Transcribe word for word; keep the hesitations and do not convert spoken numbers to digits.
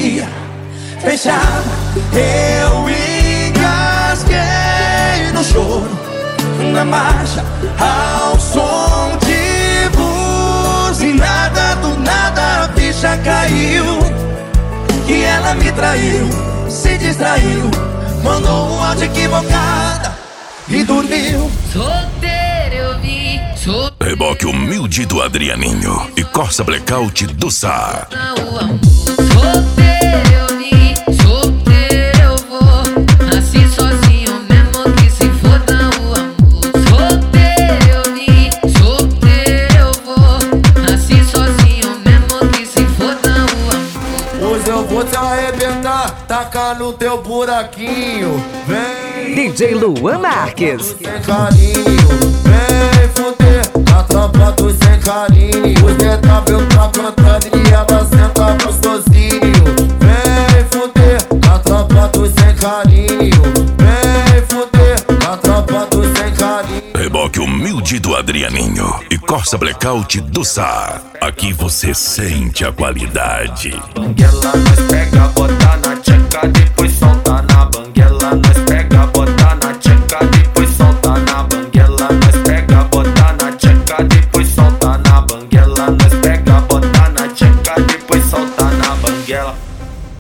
dia fechada, eu engasguei no choro, na marcha, ao som de buzinada. Do nada a ficha caiu, que ela me traiu, se distraiu, mandou um áudio equivocada e dormiu. Solteiro eu vi, solteiro. Reboque humilde do Adrianinho e Corsa Blackout do Sá. Solteiro eu vi, solteiro eu vou, assim sozinho mesmo que se foda o amor. Solteiro eu vi, solteiro eu vou, assim sozinho mesmo que se foda o amor. Hoje eu vou te arrebentar, tacar no teu buraquinho. Vem D J Luan Marques. sem carinho, vem fuder na tropa dos sem carinho. Os detalhes tá cantando e ela senta gostosinho. Vem fuder na tropa dos sem carinho, vem fuder na tropa dos sem carinho. Reboque humilde do Adrianinho e Corsa Blackout do Sá. Aqui você sente a qualidade. Banguela nós pega, bota na tcheca, depois solta na banguela. Nós pega,